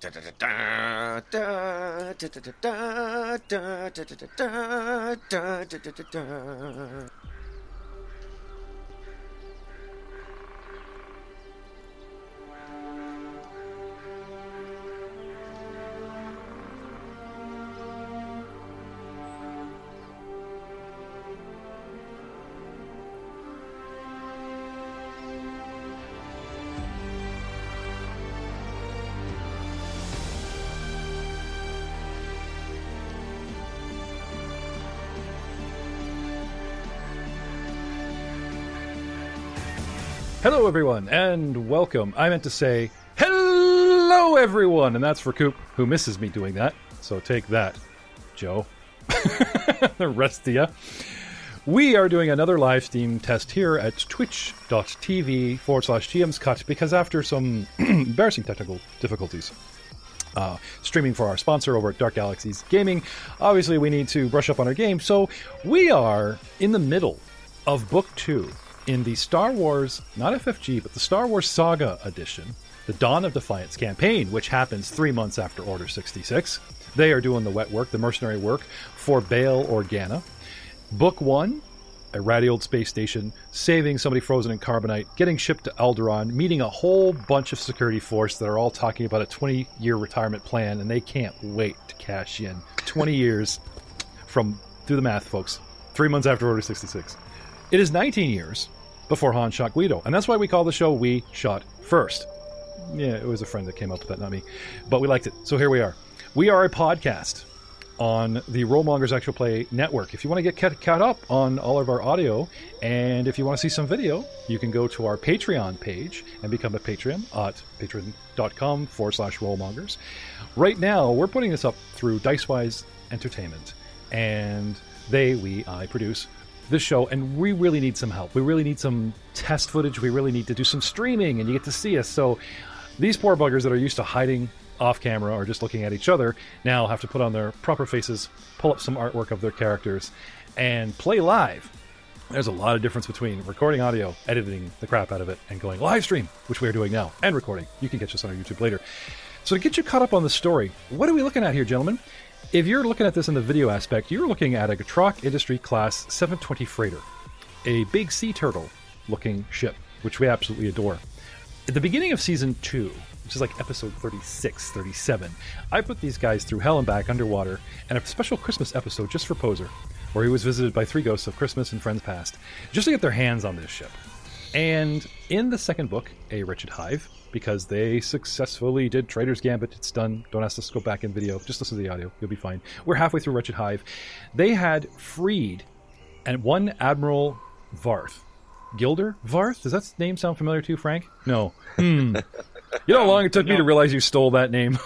Hello, everyone, and welcome. I meant to say, hello, everyone, and that's for Coop, who misses me doing that. So take that, Joe. The rest of you. We are doing another live stream test here at twitch.tv/TMsCut because after some embarrassing technical difficulties streaming for our sponsor over at Dark Galaxies Gaming, obviously we need to brush up on our game. So we are in the middle of Book 2 in the Star Wars, not FFG, but the Star Wars Saga Edition, the Dawn of Defiance campaign, which happens 3 months after Order 66. They are doing the wet work, the mercenary work, for Bail Organa. Book 1, a ratty old space station, saving somebody frozen in carbonite, getting shipped to Alderaan, meeting a whole bunch of security force that are all talking about a 20-year retirement plan, and they can't wait to cash in. 20 years from, do the math, folks, 3 months after Order 66. It is 19 years before Han shot Guido, and that's why we call the show We Shot First. Yeah, it was a friend that came up with that, not me. But we liked it, so here we are. We are a podcast on the Rollmongers Actual Play Network. If you want to get caught up on all of our audio, and if you want to see some video, you can go to our Patreon page and become a Patreon at patreon.com/Rollmongers. Right now, we're putting this up through Dicewise Entertainment, and I produce this show, and we really need some help. We really need some test footage. We really need to do some streaming, and you get to see us. So these poor buggers that are used to hiding off camera or just looking at each other now have to put on their proper faces, pull up some artwork of their characters, and play live. There's a lot of difference between recording audio, editing the crap out of it, and going live stream, which we are doing now, and recording. You can catch us on our YouTube later. So to get you caught up on the story, what are we looking at here, gentlemen? If you're looking at this in the video aspect, you're looking at a Gatroc Industry Class 720 freighter, a big sea turtle looking ship, which we absolutely adore. At the beginning of Season 2, which is like episode 36, 37, I put these guys through hell and back underwater, and a special Christmas episode just for Poser, where he was visited by 3 ghosts of Christmas and friends past, just to get their hands on this ship. And in the second book, A Wretched Hive, because they successfully did Trader's Gambit. It's done. Don't ask us to go back in video. Just listen to the audio. You'll be fine. We're halfway through Wretched Hive. They had freed one Admiral Varth. Gilder Varth? Does that name sound familiar to you, Frank? No. You know how long it took me to realize you stole that name?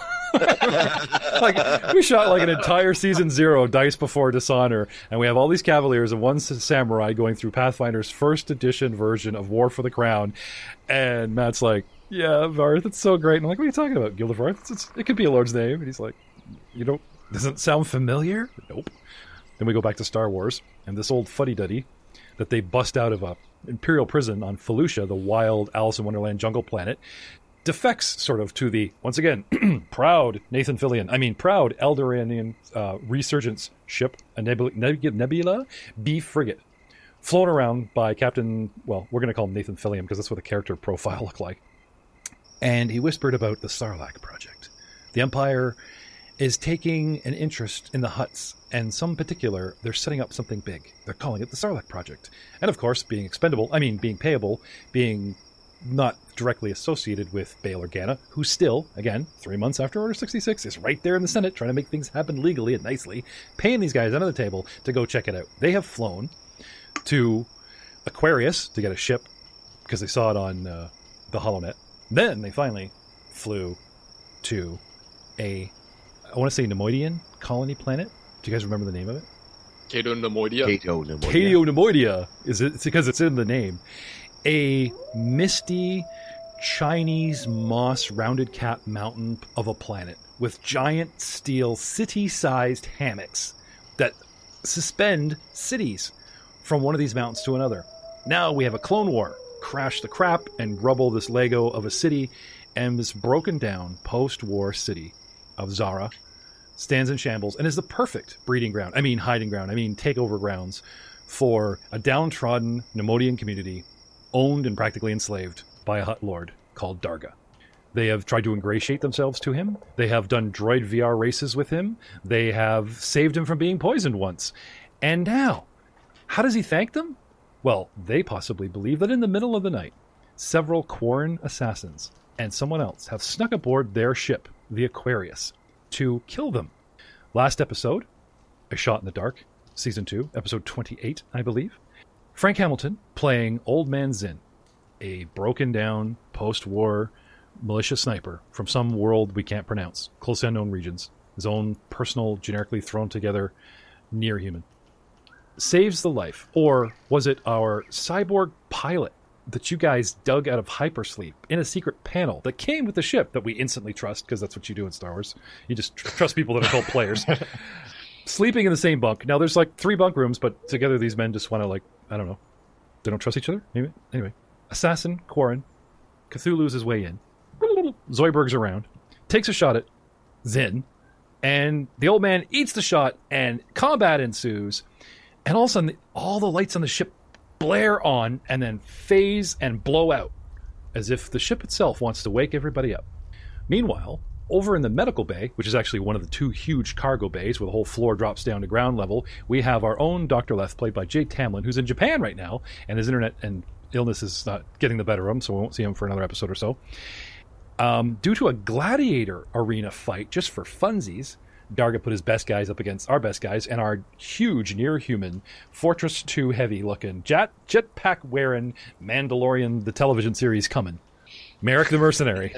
We shot like an entire Season 0 Dice Before Dishonor, and we have all these Cavaliers and one Samurai going through Pathfinder's first edition version of War for the Crown, and Matt's like, yeah, Varth, it's so great. And I'm like, what are you talking about, Gilder Varth? It could be a lord's name. And he's like, doesn't sound familiar? Nope. Then we go back to Star Wars, and this old fuddy-duddy that they bust out of a Imperial prison on Felucia, the wild Alice in Wonderland jungle planet, defects sort of to the, once again, proud Eldoranian resurgence ship, a Nebula B frigate, flown around by Captain, well, we're going to call him Nathan Fillion because that's what the character profile looked like. And he whispered about the Sarlacc project. The Empire is taking an interest in the Hutts, and some particular, they're setting up something big. They're calling it the Sarlacc project. And of course, being payable, being not directly associated with Bail Organa, who still, again, 3 months after Order 66, is right there in the Senate trying to make things happen legally and nicely, paying these guys under the table to go check it out. They have flown to Aquarius to get a ship because they saw it on the HoloNet. Then they finally flew to I want to say Nemoidian colony planet. Do you guys remember the name of it? Cato Nemoidia. Cato Nemoidia. It's because it's in the name. A misty Chinese moss rounded cap mountain of a planet with giant steel city-sized hammocks that suspend cities from one of these mountains to another. Now we have a Clone War crash the crap and rubble this Lego of a city, and this broken down post-war city of Zara stands in shambles and is the perfect hiding ground, takeover grounds for a downtrodden Nemodian community owned and practically enslaved by a Hutt lord called Darga. They have tried to ingratiate themselves to him. They have done droid VR races with him. They have saved him from being poisoned once. And now, how does he thank them? Well, they possibly believe that in the middle of the night, several Quarren assassins and someone else have snuck aboard their ship, the Aquarius, to kill them. Last episode, A Shot in the Dark, Season 2, Episode 28, I believe. Frank Hamilton playing Old Man Zinn, a broken-down, post-war militia sniper from some world we can't pronounce, close unknown regions, his own personal, generically thrown together, near-human. Saves the life, or was it our cyborg pilot that you guys dug out of hypersleep in a secret panel that came with the ship that we instantly trust, because that's what you do in Star Wars. You just trust people that are called players. Sleeping in the same bunk. Now, there's like 3 bunk rooms, but together these men just want to, like, I don't know. They don't trust each other? Maybe? Anyway. Assassin, Quarren. Cthulhu's his way in. Zoidberg's around. Takes a shot at Zinn. And the old man eats the shot, and combat ensues. And all of a sudden, all the lights on the ship blare on and then phase and blow out, as if the ship itself wants to wake everybody up. Meanwhile, over in the medical bay, which is actually one of the 2 huge cargo bays where the whole floor drops down to ground level, we have our own Dr. Leth, played by Jay Tamlin, who's in Japan right now, and his internet and illness is not getting the better of him, so we won't see him for another episode or so. Due to a gladiator arena fight, just for funsies, Darga put his best guys up against our best guys, and our huge, near-human, Fortress 2 heavy-looking, jetpack-wearing Mandalorian, the television series coming, Merrick the Mercenary,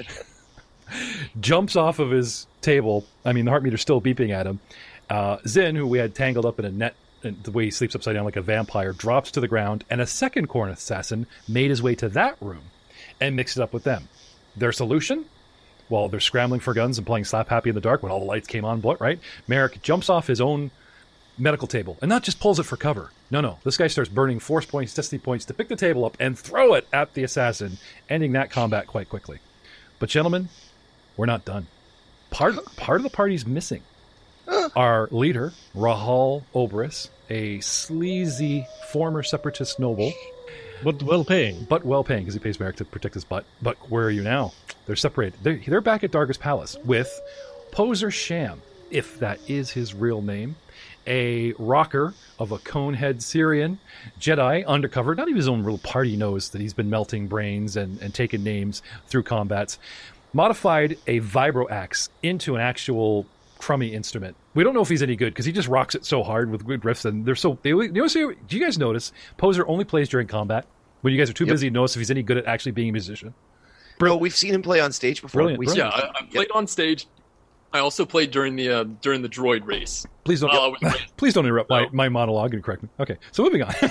jumps off of his table. I mean, the heart meter's still beeping at him. Zinn, who we had tangled up in a net, and the way he sleeps upside down like a vampire, drops to the ground, and a second Quarren assassin made his way to that room and mixed it up with them. Their solution? Well, they're scrambling for guns and playing Slap Happy in the dark when all the lights came on, right? Merrick jumps off his own medical table and not just pulls it for cover. No. This guy starts burning force points, destiny points to pick the table up and throw it at the assassin, ending that combat quite quickly. But gentlemen, we're not done. Part of the party's missing. Our leader, Rahal Oberys, a sleazy former separatist noble. But well-paying, because he pays Merrick to protect his butt. But where are you now? They're separated. They're back at Darga's palace with Poser Sham, if that is his real name, a rocker of a conehead Syrian Jedi undercover. Not even his own real party knows that he's been melting brains and taking names through combats. Modified a vibro axe into an actual crummy instrument. We don't know if he's any good because he just rocks it so hard with good riffs, and they're so. Do you guys notice Poser only plays during combat when you guys are too busy to notice if he's any good at actually being a musician? Bro, we've seen him play on stage before. Brilliant. I played on stage. I also played during the droid race. Please don't interrupt my monologue and correct me. Okay, so moving on.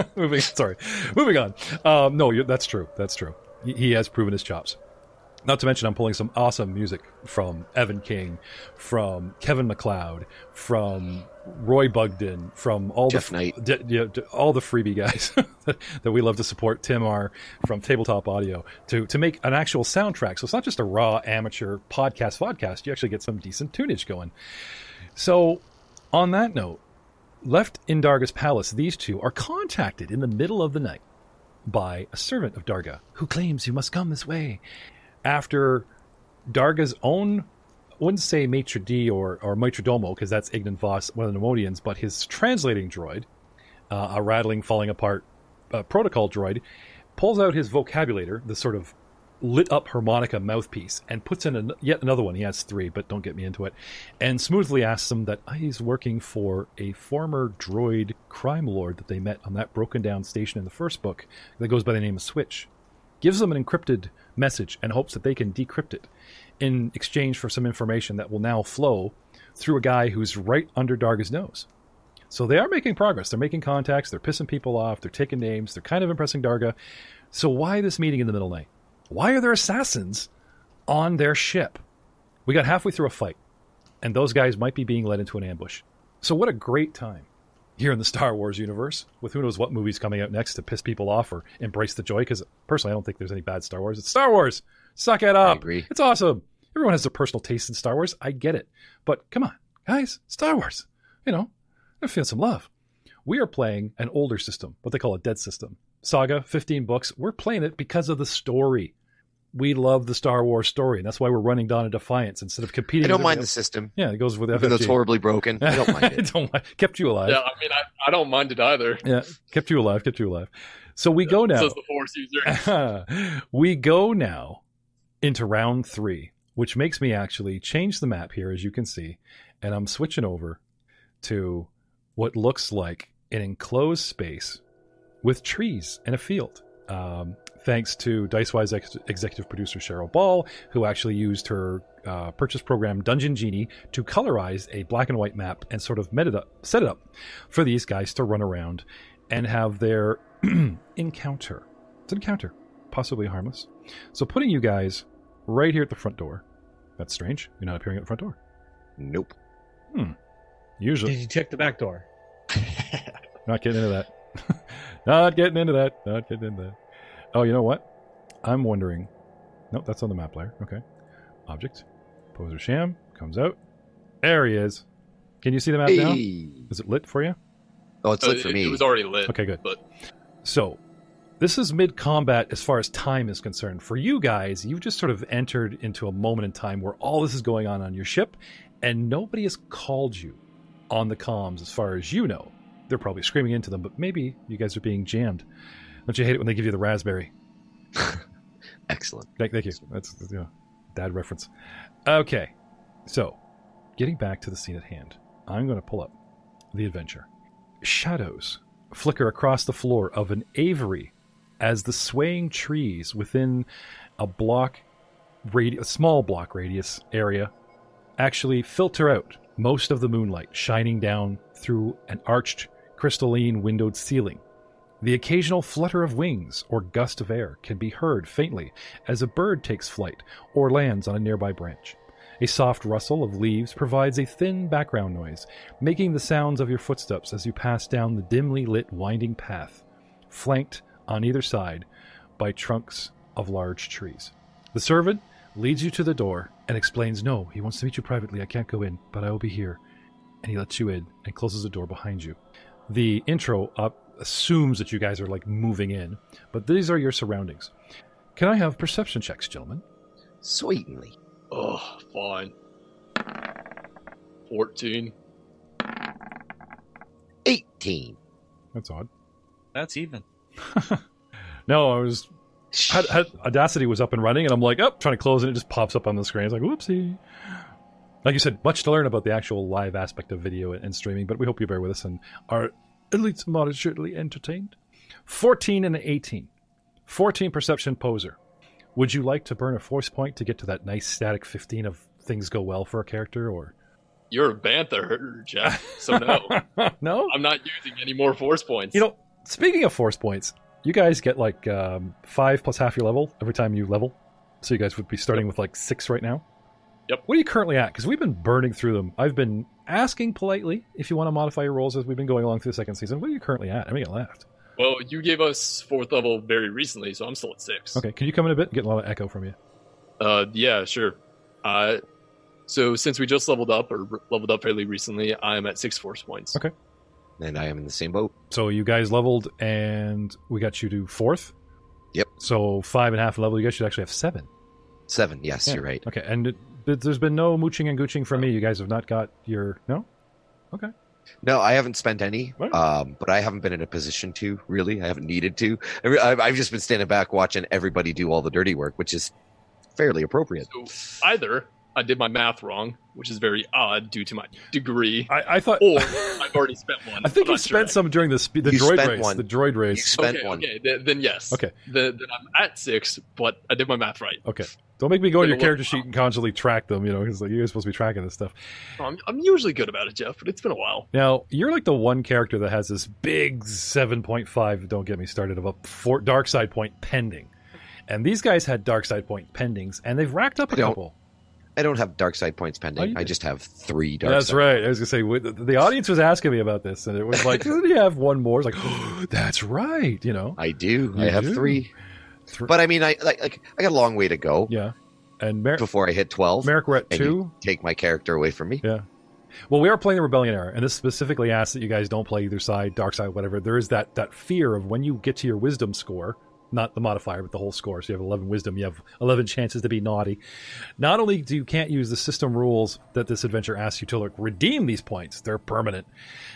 Moving on. No, that's true. That's true. He has proven his chops. Not to mention, I'm pulling some awesome music from Evan King, from Kevin MacLeod, from Roy Bugden, from all Jeff Knight. All the freebie guys that we love to support. Tim R from Tabletop Audio to make an actual soundtrack. So it's not just a raw amateur podcast. You actually get some decent tunage going. So on that note, left in Darga's palace, these two are contacted in the middle of the night by a servant of Darga who claims you must come this way. After Darga's own, I wouldn't say maitre d' or maitre domo, because that's Ignan Voss, one of the Nemodians, but his translating droid, a rattling, falling apart protocol droid, pulls out his vocabulator, the sort of lit up harmonica mouthpiece, and puts in yet another one. He has 3, but don't get me into it. And smoothly asks him that he's working for a former droid crime lord that they met on that broken down station in the first book that goes by the name of Switch. Gives them an encrypted message and hopes that they can decrypt it in exchange for some information that will now flow through a guy who's right under Darga's nose. So they are making progress. They're making contacts. They're pissing people off. They're taking names. They're kind of impressing Darga. So why this meeting in the middle of the night? Why are there assassins on their ship? We got halfway through a fight, and those guys might be being led into an ambush. So what a great time here in the Star Wars universe, with who knows what movies coming out next to piss people off or embrace the joy, because personally I don't think there's any bad Star Wars. It's Star Wars! Suck it up! I agree. It's awesome! Everyone has their personal taste in Star Wars. I get it. But come on, guys, Star Wars. I feel some love. We are playing an older system, what they call a dead system. Saga, 15 books. We're playing it because of the story. We love the Star Wars story, and that's why we're running Dawn of Defiance instead of competing. I don't mind the system. Yeah, it goes with Even though it's FFG. horribly broken. I don't mind it. Kept you alive. Yeah, I mean, I don't mind it either. Yeah, kept you alive. So we go now. Says the Force user. We go now into round 3, which makes me actually change the map here, as you can see, and I'm switching over to what looks like an enclosed space with trees and a field. Thanks to DiceWise executive producer Cheryl Ball, who actually used her purchase program Dungeon Genie to colorize a black and white map and sort of set it up for these guys to run around and have their encounter. It's an encounter, possibly harmless. So putting you guys right here at the front door. That's strange. You're not appearing at the front door. Nope. Usually. Did you check the back door? Not getting into that. Not getting into that. Oh, you know what? I'm wondering. Nope, that's on the map layer. Okay. Object. Poser Sham comes out. There he is. Can you see the map now? Is it lit for you? Oh, it's lit for me. It was already lit. Okay, good. But So, this is mid-combat as far as time is concerned. For you guys, you've just sort of entered into a moment in time where all this is going on your ship, and nobody has called you on the comms as far as you know. They're probably screaming into them, but maybe you guys are being jammed. Don't you hate it when they give you the raspberry? Excellent. Thank you. That's dad reference. Okay, so getting back to the scene at hand, I'm going to pull up the adventure. Shadows flicker across the floor of an aviary as the swaying trees within a small block radius area actually filter out most of the moonlight shining down through an arched, crystalline windowed ceiling. The occasional flutter of wings or gust of air can be heard faintly as a bird takes flight or lands on a nearby branch. A soft rustle of leaves provides a thin background noise, making the sounds of your footsteps as you pass down the dimly lit winding path, flanked on either side by trunks of large trees. The servant leads you to the door and explains, "No, he wants to meet you privately. I can't go in, but I will be here." And he lets you in and closes the door behind you. The intro assumes that you guys are moving in, but these are your surroundings. Can I have perception checks, gentlemen? Certainly. oh, fine. 14. 18. That's odd. That's even. No, I was had Audacity was up and running, and I'm like, trying to close, and it just pops up on the screen. It's like, whoopsie. Like you said, much to learn about the actual live aspect of video and streaming, but we hope you bear with us and are at least moderately entertained. 14 and an 18. 14 perception poser. Would you like to burn a force point to get to that nice static 15 of things go well for a character, or? You're a banther, Jeff, so no. No? I'm not using any more force points. Speaking of force points, you guys get 5 plus half your level every time you level. So you guys would be starting with 6 right now. Yep. What are you currently at? Because we've been burning through them. I've been asking politely if you want to modify your rolls as we've been going along through the second season. What are you currently at? I mean, get laughed. Well, you gave us 4th level very recently, so I'm still at 6. Okay, can you come in a bit? Get a lot of echo from you. Yeah, sure. So since we just leveled up fairly recently, I'm at 6 force points. Okay. And I am in the same boat. So you guys leveled, and we got you to 4th? Yep. So 5.5 level, you guys should actually have 7. 7, yes, you're right. Okay, and there's been no mooching and gooching from me. You guys have not got your... No? Okay. No, I haven't spent any, Right. but I haven't been in a position to, really. I haven't needed to. I've just been standing back watching everybody do all the dirty work, which is fairly appropriate. So either I did my math wrong, which is very odd due to my degree, I thought... or I've already spent one. I think I'm you not sure. spent some during the You droid spent race. one. The droid You race. spent Okay, one. then yes. Okay. Then I'm at 6, but I did my math right. Okay. Don't make me go to your It'll character look- sheet and constantly track them, because you're supposed to be tracking this stuff. I'm usually good about it, Jeff, but it's been a while. Now, you're the one character that has this big 7.5, don't get me started, of a dark side point pending. And these guys had dark side point pendings, and they've racked up a Don't. couple. I don't have dark side points pending. Oh, you I do. just have 3 dark That's side. right. I was gonna say the audience was asking me about this, and it was like, "Doesn't he have one more?" It's like, oh, "That's right." You know. I do. You I have do. 3. But I mean, I got a long way to go Yeah. And before I hit 12. Merrick, we're at and 2. you take my character away from me. Yeah. Well, we are playing the Rebellion era, and this specifically asks that you guys don't play either side, dark side, whatever. There is that fear of when you get to your wisdom score, not the modifier, but the whole score. So you have 11 wisdom, you have 11 chances to be naughty. Not only do you can't use the system rules that this adventure asks you to redeem these points, they're permanent.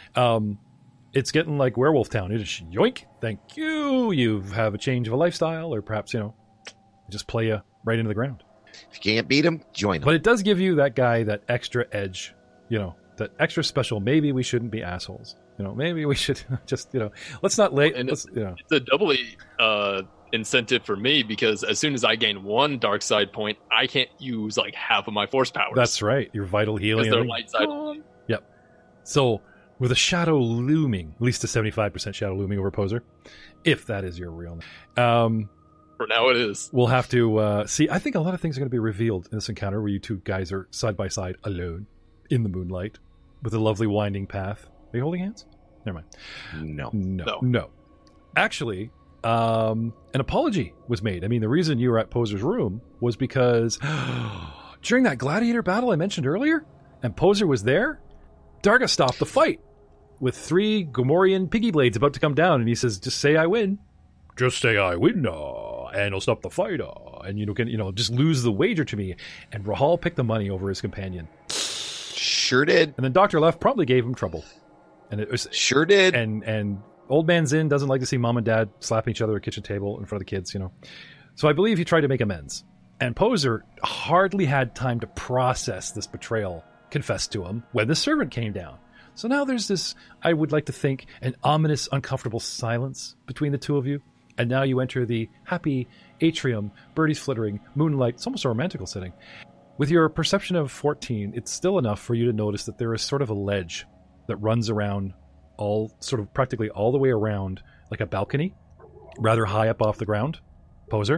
It's getting like Werewolf Town. It is yoink, thank you. You have a change of a lifestyle, or perhaps, just play you right into the ground. If you can't beat him, join him. But it does give you that guy that extra edge, that extra special. Maybe we shouldn't be assholes. Maybe we should just, let's not late. And Let's, it's a doubly incentive for me because as soon as I gain 1 dark side point, I can't use like half of my force powers. That's right. Your vital healing. Because they're and light side. everything. Yep. So with a shadow looming, at least a 75% shadow looming over Poser, if that is your real name. For now, it is. We'll have to see. I think a lot of things are going to be revealed in this encounter where you two guys are side by side alone in the moonlight with a lovely winding path. Are you holding hands? Never mind. No. Actually, an apology was made. I mean, the reason you were at Poser's room was because during that gladiator battle I mentioned earlier, and Poser was there, Darga stopped the fight with 3 Gomorian piggy blades about to come down, and he says, "Just say I win. Just say I win, and I'll stop the fight, and you can, just lose the wager to me." And Rahal picked the money over his companion. Sure did. And then Dr. Left promptly gave him trouble. And it was Sure did. and Old Man Zinn doesn't like to see mom and dad slapping each other at a kitchen table in front of the kids, So I believe he tried to make amends. And Poser hardly had time to process this betrayal confessed to him when the servant came down. So now there's this, I would like to think, an ominous, uncomfortable silence between the two of you. And now you enter the happy atrium, birdies flittering, moonlight. It's almost a romantical setting. With your perception of 14, it's still enough for you to notice that there is sort of a ledge that runs around practically all the way around, like a balcony, rather high up off the ground, Poser.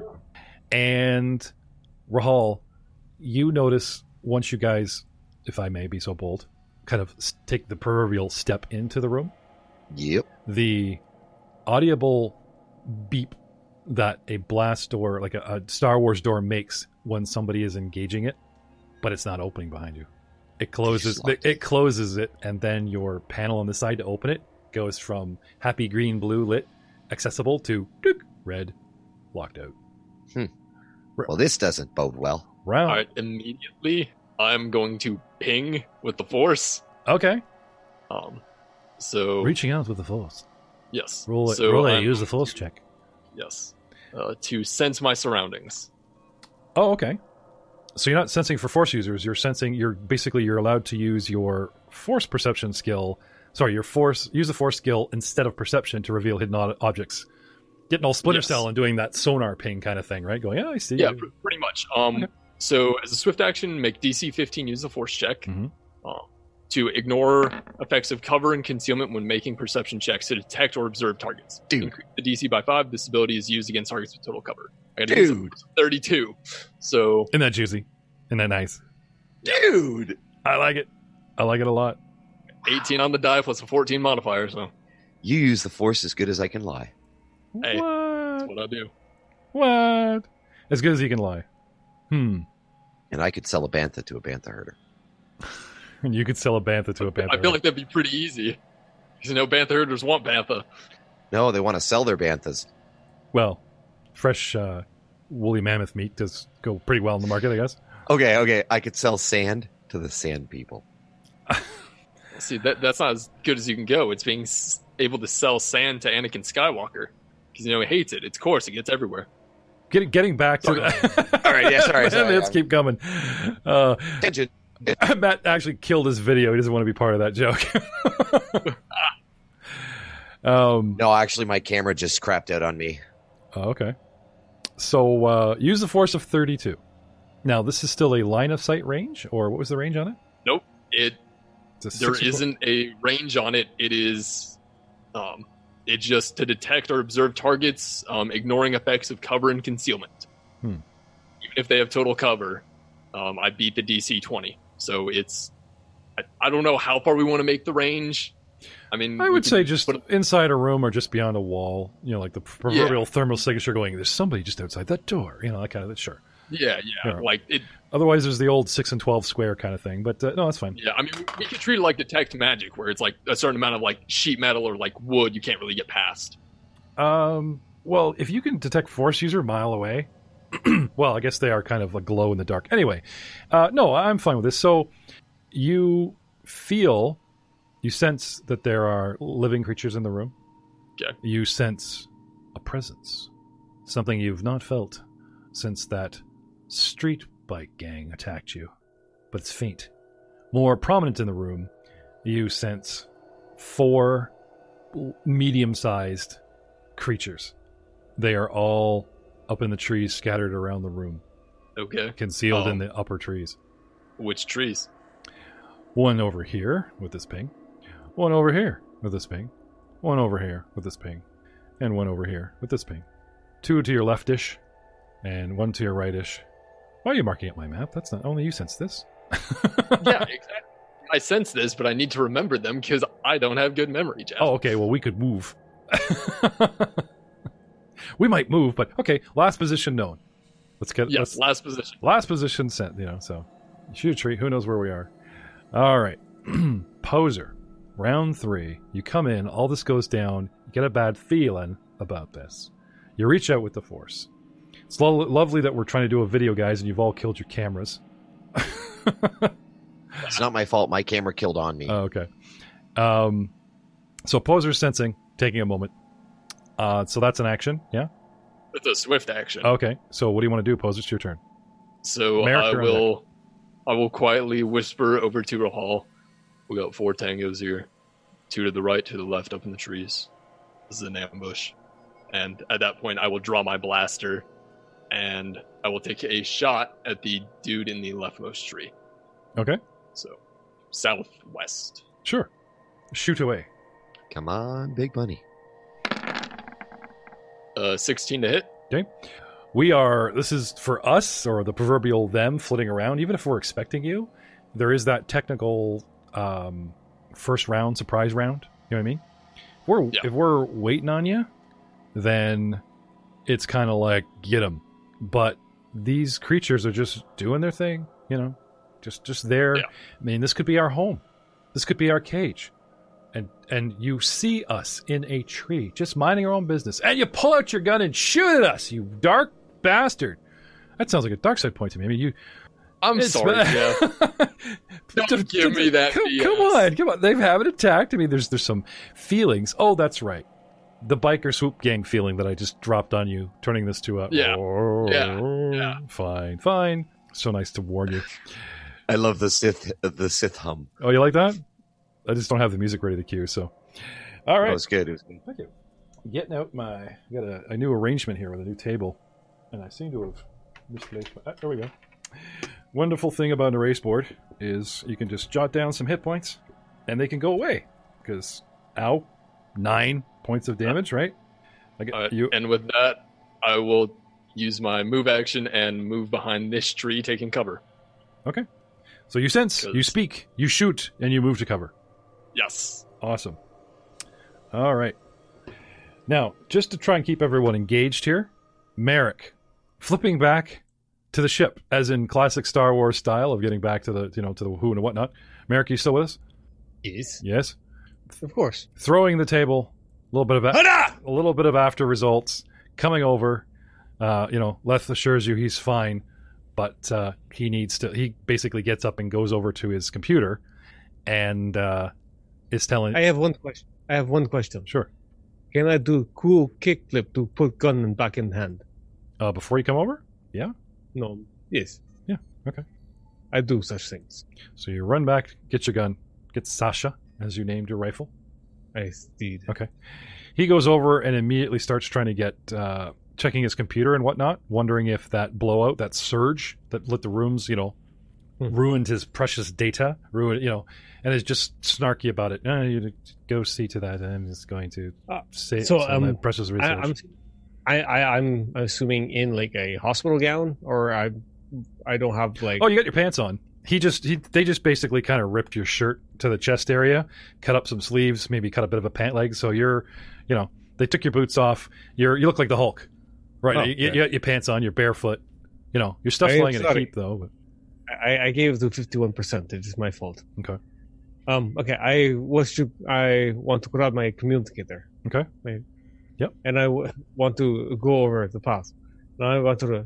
And Rahal, you notice once you guys, if I may be so bold, kind of take the proverbial step into the room, Yep. the audible beep that a blast door, like a Star Wars door, makes when somebody is engaging it, but it's not opening behind you. It closes. It closes it, and then your panel on the side to open it goes from happy green, blue lit, accessible to red, locked out. Well, this doesn't bode well. Round. All right, immediately I'm going to ping with the force. Okay. So Reaching out with the force. yes, Roll it. So roll it. I'm Use the going force to- check. Yes, to sense my surroundings. Oh, okay. So you're not sensing for force users. You're sensing. You're allowed to use your force perception skill. Sorry, use the force skill instead of perception to reveal hidden objects. Getting all Splinter Yes. Cell and doing that sonar ping kind of thing, right? Going, I see. Yeah, you. pretty much. Okay. So as a swift action, make DC 15 use a force check Mhm. to ignore effects of cover and concealment when making perception checks to detect or observe targets. Dude. Increase the DC by 5. This ability is used against targets with total cover. I got to use a Dude. 32. So Isn't that juicy? Isn't that nice? Dude! I like it. I like it a lot. 18 on the die plus a 14 modifier. So You use the force as good as I can lie. Hey. that's What? what I do. What? As good as you can lie. And I could sell a bantha to a bantha herder. And you could sell a bantha to a bantha. I feel like that'd be pretty easy. Because bantha herders want bantha. No, they want to sell their banthas. Well, fresh woolly mammoth meat does go pretty well in the market, I guess. Okay. I could sell sand to the sand people. See, that's not as good as you can go. It's being able to sell sand to Anakin Skywalker. Because, he hates it. It's coarse. It gets everywhere. Getting back to All right, yeah, sorry. Let's keep coming. Attention. Matt actually killed his video. He doesn't want to be part of that joke. No, actually, my camera just crapped out on me. Oh, okay. So use the force of 32. Now, this is still a line of sight range, or what was the range on it? Nope. It's a There 64 isn't a range on it. It is it's just to detect or observe targets, ignoring effects of cover and concealment. Hmm. Even if they have total cover, I beat the DC 20. So it's, I don't know how far we want to make the range. I mean, I would say just inside a room or just beyond a wall, like the proverbial thermal signature going, there's somebody just outside that door, that kind of, sure. Yeah. Like it. Otherwise, there's the old 6 and 12 square kind of thing, but no, that's fine. Yeah, I mean, we could treat it like detect magic, where it's like a certain amount of like sheet metal or like wood you can't really get past. Well, if you can detect force user a mile away, well, I guess they are kind of like glow in the dark. Anyway, no, I'm fine with this. So you sense that there are living creatures in the room. Okay. You sense a presence, something you've not felt since that street bike gang attacked you, but it's faint. More prominent in the room, you sense 4 medium-sized creatures. They are all up in the trees, scattered around the room. Okay. Concealed in the upper trees. Which trees? One over here with this ping. One over here with this ping. One over here with this ping. And one over here with this ping. 2 to your leftish, and 1 to your rightish. Why are you marking up my map? That's not only you sense this. Yeah, exactly. I sense this, but I need to remember them because I don't have good memory, Jeff. Oh, okay. Well, we could move. We might move, but okay. Last position known. Last position. Last position sent. So shoot a tree. Who knows where we are? All right. Poser. Round 3. You come in. All this goes down. You get a bad feeling about this. You reach out with the force. It's lovely that we're trying to do a video, guys, and you've all killed your cameras. It's not my fault. My camera killed on me. Oh, okay. So Poser's sensing, taking a moment. So that's an action, yeah? It's a swift action. Okay. So what do you want to do, Poser? It's your turn. So I will quietly whisper over to Rahal. We got 4 tangos here. 2 to the right, 2 to the left, up in the trees. This is an ambush. And at that point, I will draw my blaster, and I will take a shot at the dude in the leftmost tree. Okay. So, southwest. Sure. Shoot away. Come on, Big Bunny. 16 to hit. Okay. This is for us, or the proverbial them, flitting around. Even if we're expecting you, there is that technical first round, surprise round. You know what I mean? If we're waiting on you, then it's kind of get them. But these creatures are just doing their thing, just there. Yeah. I mean, this could be our home. This could be our cage. And you see us in a tree, just minding our own business, and you pull out your gun and shoot at us, you dark bastard. That sounds like a dark side point to me. I mean, I'm sorry, Jeff. Don't give me that BS. Come on. They haven't attacked. I mean, there's some feelings. Oh, that's right. The biker swoop gang feeling that I just dropped on you, turning this to a... Yeah. Fine. So nice to warn you. I love the Sith hum. Oh, you like that? I just don't have the music ready to cue, so... All right. It was good. Thank you. Getting out I got a new arrangement here with a new table, and I seem to have misplaced there we go. Wonderful thing about an erase board is you can just jot down some hit points, and they can go away, because, 9 points of damage, right? And with that, I will use my move action and move behind this tree, taking cover. Okay. So you sense, you speak, you shoot, and you move to cover. Yes. Awesome. All right. Now, just to try and keep everyone engaged here, Merrick, flipping back to the ship, as in classic Star Wars style of getting back to the, to the who and whatnot. Merrick, you still with us? Yes. Yes. Of course. Throwing the table, a little bit of after results, coming over. Leth assures you he's fine, but he basically gets up and goes over to his computer, and is telling. I have one question. Sure. Can I do cool kickflip to put gun back in hand? Before you come over? Yeah. No. Yes. Yeah. Okay. I do such things. So you run back, get your gun, get Sasha, as you named your rifle. I did. Okay. He goes over and immediately starts trying to get checking his computer and whatnot, wondering if that blowout, that surge that lit the rooms, ruined his precious data, and is just snarky about it. You go see to that, and I'm just going to say that precious research. I'm assuming in like a hospital gown, or I'm I don't have like. Oh, you got your pants on. They just basically kind of ripped your shirt to the chest area, cut up some sleeves, maybe cut a bit of a pant leg. So they took your boots off. You look like the Hulk, right? Oh, you got your pants on. You're barefoot. Your stuff's lying in a heap though. But... I gave it to 51%. It is my fault. Okay. Okay. I want to grab my communicator. Okay. Yep. And I want to go over the path. Now I want to,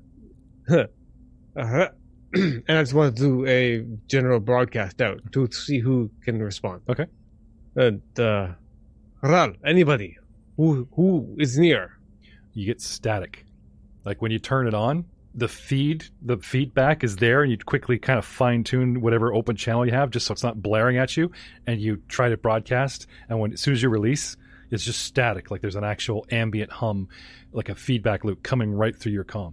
and I just want to do a general broadcast out to see who can respond. Okay. And Ral, anybody who is near. You get static. Like when you turn it on, the feedback is there, and you quickly kind of fine tune whatever open channel you have, just so it's not blaring at you. And you try to broadcast, and as soon as you release, it's just static. Like there's an actual ambient hum, like a feedback loop coming right through your comm.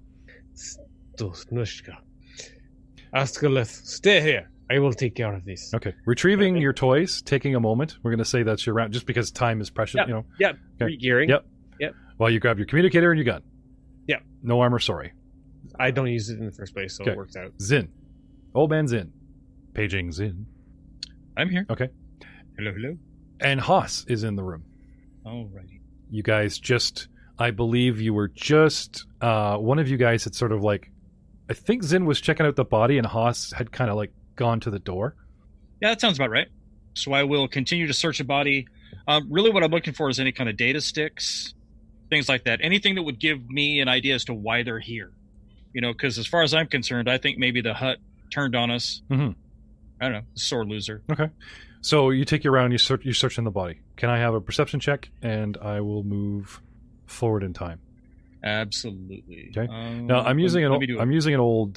Askaleth, stay here. I will take care of this. Okay. Retrieving your toys, taking a moment. We're going to say that's your round, just because time is precious. Yep. Okay. Re-gearing. Yep. Yep. Well, you grab your communicator and your gun. Yep. No armor, sorry. I don't use it in the first place, so It works out. Zin. Old man Zin. Paging Zin. I'm here. Okay. Hello. And Haas is in the room. Alrighty. You guys I believe you were one of you guys had sort of like, I think Zin was checking out the body and Haas had kind of like gone to the door. Yeah, that sounds about right. So I will continue to search the body. Really what I'm looking for is any kind of data sticks, things like that. Anything that would give me an idea as to why they're here. Because as far as I'm concerned, I think maybe the hut turned on us. Mm-hmm. I don't know, sore loser. Okay. So you take your round, you search in the body. Can I have a perception check, and I will move forward in time? Absolutely. Okay. Now I'm using an old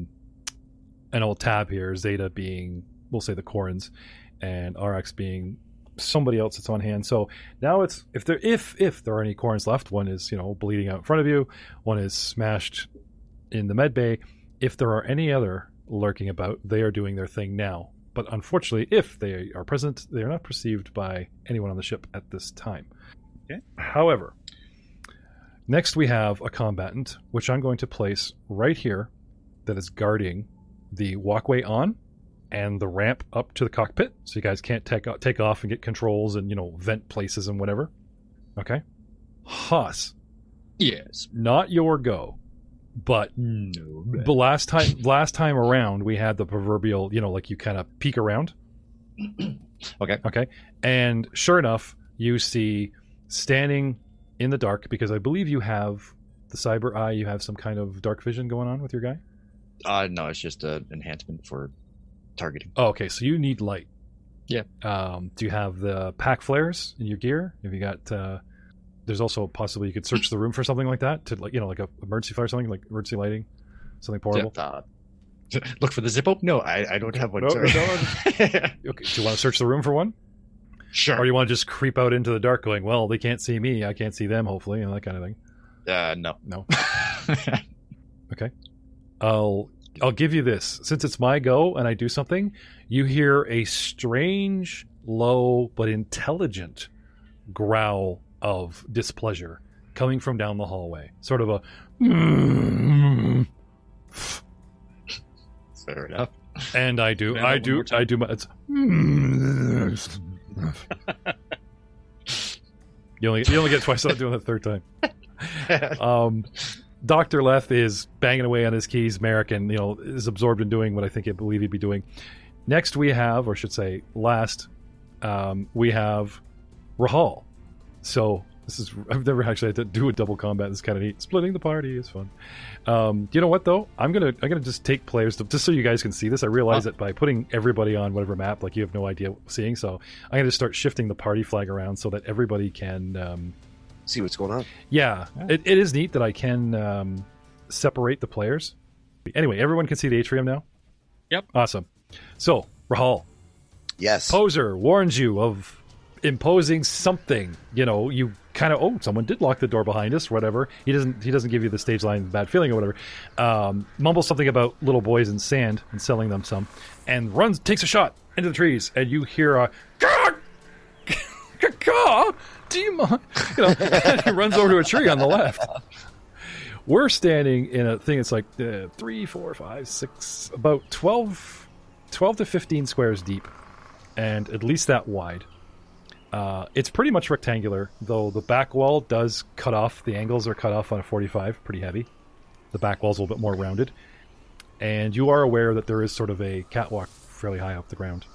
tab here. Zeta being, we'll say, the Corins, and RX being somebody else that's on hand. So now it's if there are any Corins left, one is bleeding out in front of you, one is smashed in the med bay. If there are any other lurking about, they are doing their thing now. But unfortunately, if they are present, they are not perceived by anyone on the ship at this time. Okay. However, next we have a combatant, which I'm going to place right here, that is guarding the walkway on and the ramp up to the cockpit, so you guys can't take off and get controls and vent places and whatever. Okay. Haas. Yes. Not your go. But the last time around, we had the proverbial, like you kind of peek around. Okay. And sure enough, you see standing in the dark, because I believe you have the cyber eye, you have some kind of dark vision going on with your guy? No, it's just an enhancement for targeting. Oh, okay, so you need light. Yeah. Do you have the pack flares in your gear? Have you got... There's also possibly you could search the room for something like that, to like a emergency flare, something like emergency lighting, something portable. Look for the Zippo? No, I don't have one. No. Okay. Do you want to search the room for one? Sure. Or do you want to just creep out into the dark, going, well, they can't see me, I can't see them, hopefully, that kind of thing. No. Okay. I'll give you this. Since it's my go and I do something, you hear a strange, low but intelligent growl of displeasure coming from down the hallway. Sort of a... Fair enough. And I do my... It's... You only get twice. I'm doing the third time. Dr. Leth is banging away on his keys. Merrick is absorbed in doing what I believe he'd be doing. Next we have, or should say last, we have Rahal. So I've never actually had to do a double combat. This is kind of neat. Splitting the party is fun. You know what though? I'm gonna just take players just so you guys can see this. I realize that by putting everybody on whatever map, like you have no idea what we're seeing. So I'm gonna just start shifting the party flag around so that everybody can see what's going on. Yeah. It is neat that I can separate the players. Anyway, everyone can see the atrium now. Yep. Awesome. So Rahal. Yes. Poser warns you of imposing something. You kind of, someone did lock the door behind us, whatever. He doesn't give you the stage line bad feeling or whatever. Mumbles something about little boys in sand and selling them some, and takes a shot into the trees, and you hear a do you mind? And he runs over to a tree on the left. we're standing in a thing. It's like 3, 4, 5, 6, about 12 to 15 squares deep, and at least that wide. It's pretty much rectangular, though the back wall does cut off. The angles are cut off on a 45, pretty heavy. The back wall's a little bit more rounded. And you are aware that there is sort of a catwalk fairly high up the ground.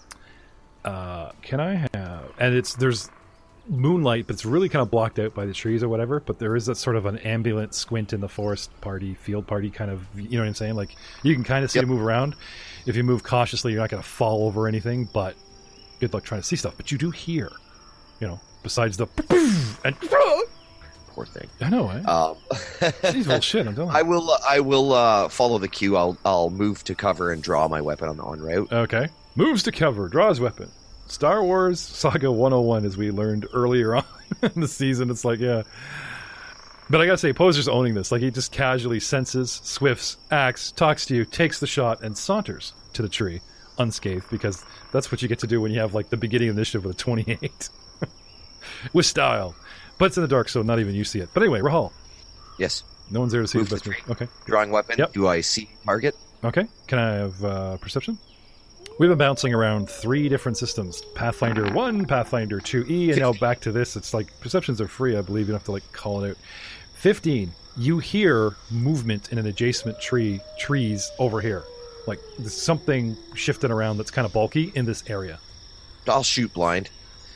Can I have... And there's moonlight, but it's really kind of blocked out by the trees or whatever, but there is a sort of an ambulance squint in the field party kind of, you know what I'm saying? Like, you can kind of see to move around. If you move cautiously, you're not going to fall over anything, but good luck trying to see stuff. But you do hear, besides the... and Poor thing. I know, eh? Jeez, well, shit, I'm telling you. I will follow the cue. I'll move to cover and draw my weapon on the en route. Okay. Moves to cover, draws weapon. Star Wars Saga 101, as we learned earlier on in the season. It's like, yeah. But I gotta say, Poser's owning this. Like, he just casually senses, swifts, acts, talks to you, takes the shot, and saunters to the tree, unscathed, because that's what you get to do when you have, like, the beginning initiative with a 28. With style. But it's in the dark, so not even you see it. But anyway, Rahal. Yes. No one's there to see Move the to the best. tree. Okay. Drawing weapon. Yep. Do I see target? Okay. Can I have perception? We've been bouncing around 3 different systems. Pathfinder 1, Pathfinder 2E, and now back to this. It's like, perceptions are free, I believe. You don't have to, like, call it out. 15. You hear movement in an adjacent trees over here. Like, there's something shifting around that's kind of bulky in this area. I'll shoot blind.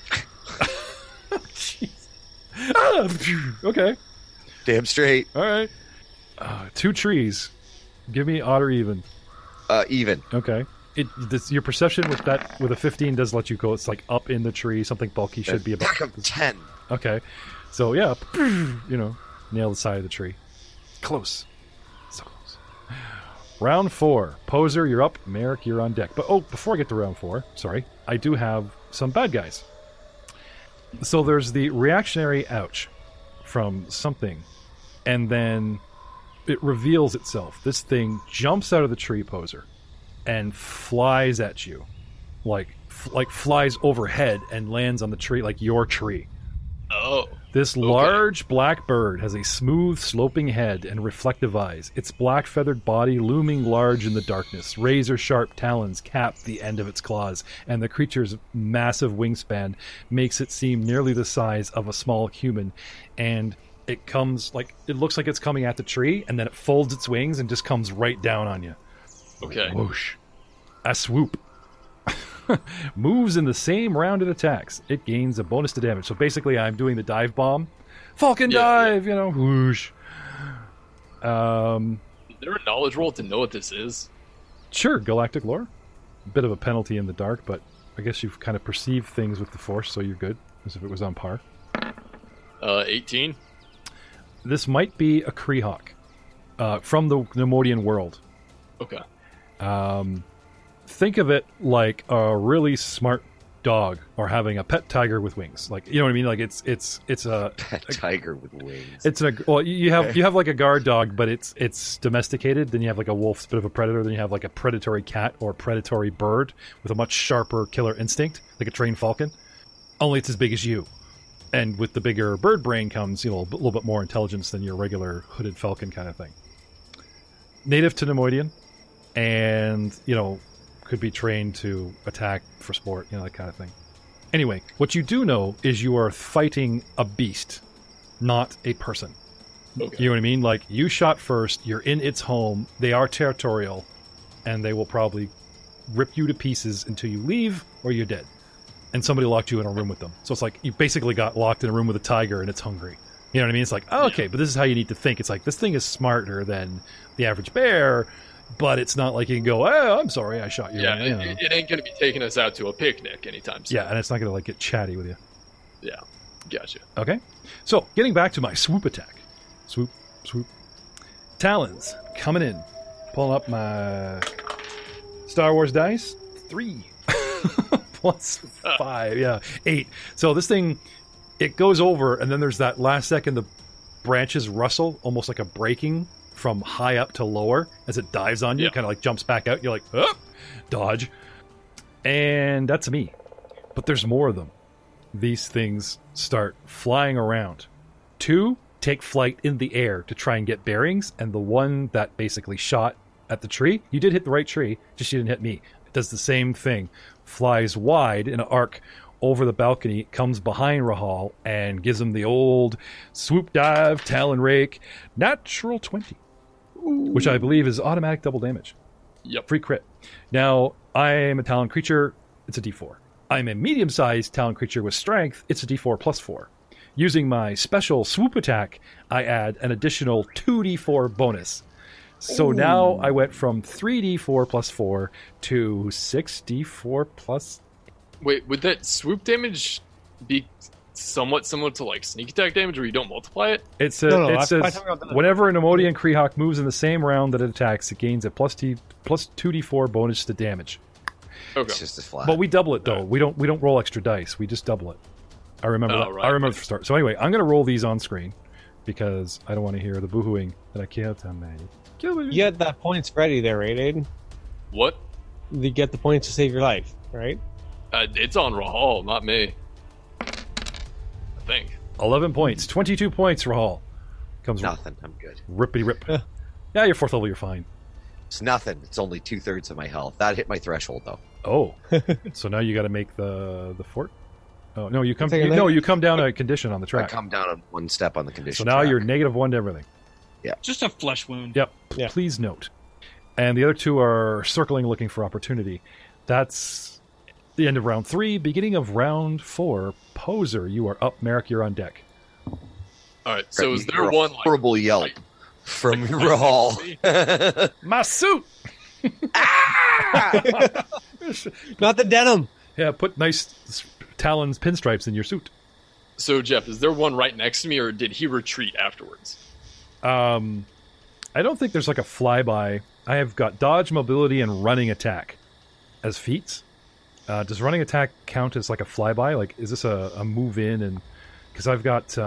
Jeez. Okay. Damn straight. All right. 2 trees. Give me odd or even. Even. Okay. Your perception with a 15 does let you go. It's like up in the tree. Something bulky should be about 10. Okay. So yeah, nail the side of the tree. Close. So close. Round 4. Poser, you're up. Merrick, you're on deck. But before I get to round 4, sorry, I do have some bad guys. So there's the reactionary ouch from something, and then it reveals itself. This thing jumps out of the tree, Poser, and flies at you, like flies overhead and lands on the tree, like your tree. Oh. This large black bird has a smooth, sloping head and reflective eyes. Its black feathered body looming large in the darkness. Razor-sharp talons cap the end of its claws, and the creature's massive wingspan makes it seem nearly the size of a small human. And it looks like it's coming at the tree, and then it folds its wings and just comes right down on you. Okay. Whoosh. A swoop. Moves in the same round it attacks. It gains a bonus to damage. So basically, I'm doing the dive bomb. Falcon dive, whoosh. Is there a knowledge roll to know what this is? Sure, galactic lore. A bit of a penalty in the dark, but I guess you've kind of perceived things with the Force, so you're good, as if it was on par. 18. This might be a Kreehawk from the Nemodian world. Okay. Think of it like a really smart dog or having a pet tiger with wings. Like, you know what I mean? Like it's a pet tiger with wings. You have like a guard dog, but it's domesticated. Then you have like a wolf's bit of a predator. Then you have like a predatory cat or predatory bird with a much sharper killer instinct, like a trained falcon. Only it's as big as you. And with the bigger bird brain comes, a little bit more intelligence than your regular hooded falcon kind of thing. Native to Nemoidian, and could be trained to attack for sport, that kind of thing. Anyway, what you do know is you are fighting a beast, not a person. Okay. You know what I mean? Like, you shot first, you're in its home, they are territorial, and they will probably rip you to pieces until you leave or you're dead. And somebody locked you in a room with them. So it's like you basically got locked in a room with a tiger and it's hungry. You know what I mean? It's like, okay, but this is how you need to think. It's like, this thing is smarter than the average bear, but it's not like you can go, I'm sorry, I shot you. Yeah, it ain't going to be taking us out to a picnic anytime soon. Yeah, and it's not going to get chatty with you. Yeah, gotcha. Okay, so getting back to my swoop attack. Swoop. Talons coming in. Pulling up my Star Wars dice. 3. Plus 5, 8. So this thing, it goes over, and then there's that last second the branches rustle, almost like a breaking from high up to lower as it dives on you, kind of like jumps back out. You're like, dodge. And that's me. But there's more of them. These things start flying around. 2 take flight in the air to try and get bearings, and the one that basically shot at the tree, you did hit the right tree, just you didn't hit me. It does the same thing. Flies wide in an arc over the balcony, comes behind Rahal, and gives him the old swoop dive, Talon Rake, natural 20. Ooh. Which I believe is automatic double damage. Yep. Free crit. Now, I'm a Talon creature, it's a d4. I'm a medium-sized Talon creature with strength, it's a d4 plus 4. Using my special swoop attack, I add an additional 2d4 bonus. So now I went from 3d4 plus 4 to 6d4 plus... Wait, would that swoop damage be somewhat similar to like sneak attack damage where you don't multiply it? It says whenever an Emodian Kreehawk moves in the same round that it attacks, it gains a plus 2d4 bonus to damage. Okay. It's just a flat. But we double it though. We don't roll extra dice. We just double it. I remember that. Right. I remember the start. So anyway, I'm going to roll these on screen because I don't want to hear the boohooing that I can't tell me. You get that points ready there, right, Aiden? What? You get the points to save your life, right? It's on Rahal, not me. I think. 11 points. 22 points, Rahal. Comes nothing. I'm good. Rippity rip. Yeah, you're 4th level. You're fine. It's nothing. It's only 2/3 of my health. That hit my threshold, though. Oh. So now you got to make the fort? Oh, no, you come down a condition on the track. I come down on one step on the condition. So now track. you're -1 to everything. Yeah. Just a flesh wound. Yep. Yeah. Please note. And the other two are circling, looking for opportunity. That's the end of round 3. Beginning of round 4. Poser, you are up. Merrick, you're on deck. All right. So is there one horrible yelp from Rahal? My suit. Not the denim. Yeah, put nice Talons pinstripes in your suit. So Jeff, is there one right next to me, or did he retreat afterwards? I don't think there's like a flyby. I have got dodge, mobility, and running attack as feats. Does running attack count as like a flyby? Like, is this a move in? And because I've got, let's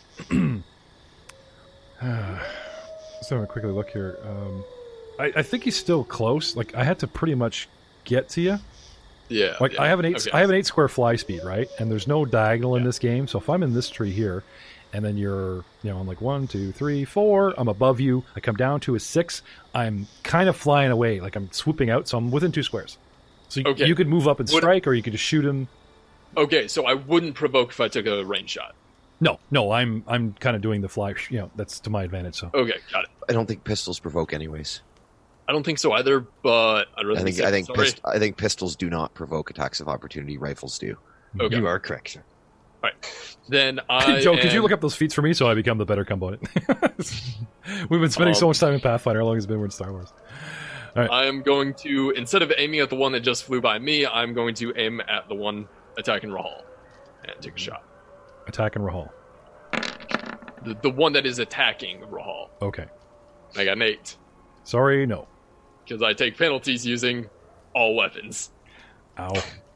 have a quickly look here. I think he's still close. Like, I had to pretty much get to you. Yeah. Like, yeah. I have an 8 square fly speed, right? And there's no diagonal in this game. So if I'm in this tree here, and then you're, I'm like 1, 2, 3, 4. I'm above you. I come down to a 6. I'm kind of flying away, like I'm swooping out. So I'm within 2 squares. So you could move up and strike, or you could just shoot him. Okay, so I wouldn't provoke if I took a range shot. No, I'm kind of doing the fly. That's to my advantage. So okay, got it. I don't think pistols provoke, anyways. I don't think so either, but I think pistols do not provoke attacks of opportunity. Rifles do. Okay. You are correct, sir. All right. Then Joe, could you look up those feats for me so I become the better component? We've been spending so much time in Pathfinder. How long has it been in Star Wars? All right. I am going to, instead of aiming at the one that just flew by me, I'm going to aim at the one attacking Rahal and take a shot. Attacking Rahal. The one that is attacking Rahal. Okay. I got an 8. Sorry, no. Because I take penalties using all weapons. Ow.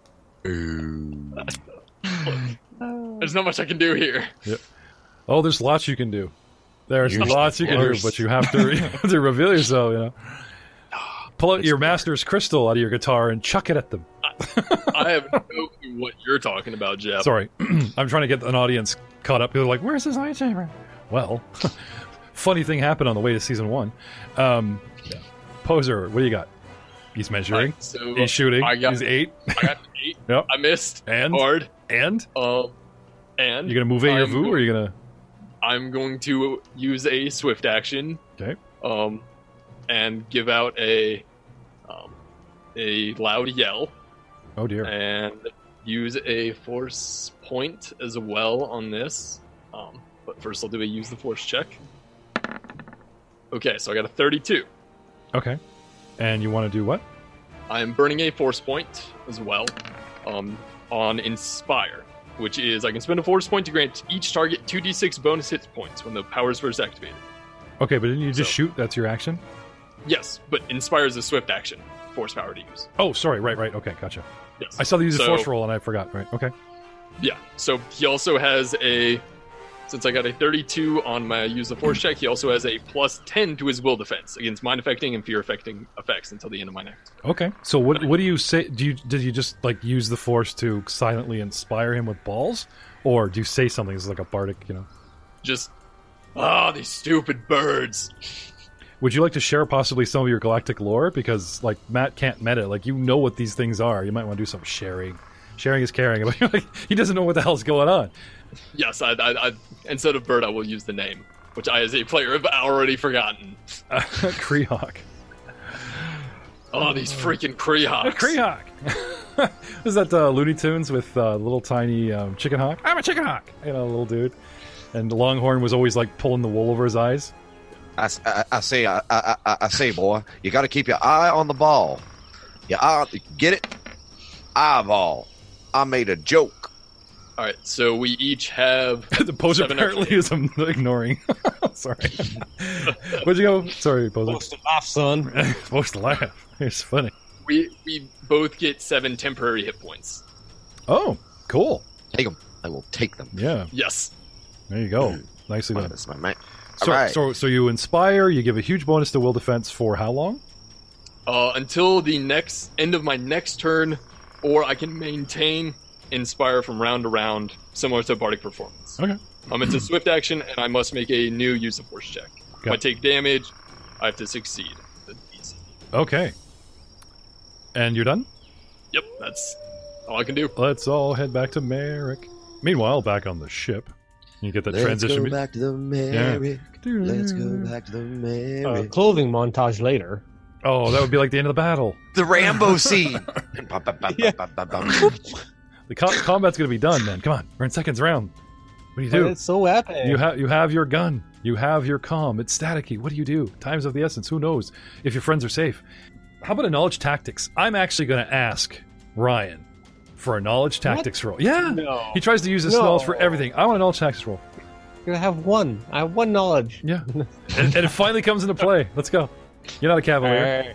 There's not much I can do here. Yep. Oh, there's lots you can do. There's lots you can do, but you have to reveal yourself, Pull out your master's crystal out of your guitar and chuck it at them. I have no clue what you're talking about, Jeff. Sorry. I'm trying to get an audience caught up. They're like, where's his lightsaber? Well, funny thing happened on the way to season 1. Poser, what do you got? He's measuring. Right, so he's shooting. He's 8. I got 8. Yep. I missed. And? Hard. And? And? You're going to move your VU, or are you going to... I'm going to use a swift action. Okay. And give out a loud yell. Oh, dear. And use a force point as well on this. But first I'll do a use the force check. Okay, so I got a 32. Okay. And you want to do what? I'm burning a force point as well on Inspire, which is I can spend a force point to grant each target 2d6 bonus hit points when the power is first activated. Okay, but didn't you just shoot? That's your action? Yes, but Inspire is a swift action. Force power to use. Oh, sorry. Right. Okay, gotcha. Yes. I saw the use of force roll and I forgot. Right. Okay. Yeah. So he also has since I got a 32 on my use of force check, he also has a plus 10 to his will defense against mind affecting and fear affecting effects until the end of my next. Okay. So what do you say? Did you just like use the force to silently inspire him with balls, or do you say something as like a bardic? Just These stupid birds. Would you like to share possibly some of your galactic lore? Because, like, Matt can't meta. Like, you know what these things are. You might want to do some sharing. Sharing is caring. Like, he doesn't know what the hell's going on. Yes, I instead of bird, I will use the name, which I, as a player, have already forgotten. Kreehawk. Oh, these freaking Kreehawks. Kreehawk! Is that Looney Tunes with little tiny chicken hawk? I'm a chicken hawk! You know, little dude. And Longhorn was always, like, pulling the wool over his eyes. I say, boy, you got to keep your eye on the ball. Your eye, get it? Eyeball. I made a joke. All right, so we each have. The poser apparently is ignoring. Sorry. Where'd you go? Sorry, poser. Supposed to laugh, son. Supposed to laugh. It's funny. We both get 7 temporary hit points. Oh, cool. Take them. I will take them. Yeah. Yes. There you go. Nicely done. That's my man. So you inspire. You give a huge bonus to will defense for how long? Until the end of my next turn, or I can maintain inspire from round to round, similar to Bardic Performance. Okay. It's a swift action, and I must make a new use of force check. If I take damage, I have to succeed. Okay. And you're done? Yep, that's all I can do. Let's all head back to Merrick. Meanwhile, back on the ship, you get that transition. Let's go back to the Merrick. Yeah. Let's go back to the Merrick. Clothing montage later. Oh, that would be like the end of the battle. The Rambo scene. The combat's going to be done, then. Come on, we're in seconds round. What do you do? It's so epic. You have your gun. You have your comm. It's staticky. What do you do? Time's of the essence. Who knows if your friends are safe? How about a knowledge tactics? I'm actually going to ask Ryan for a knowledge tactics roll. Yeah. No. He tries to use his knowledge for everything. I want a knowledge tactics roll. I have one. I have one knowledge. Yeah. and it finally comes into play. Let's go. You're not a cavalier.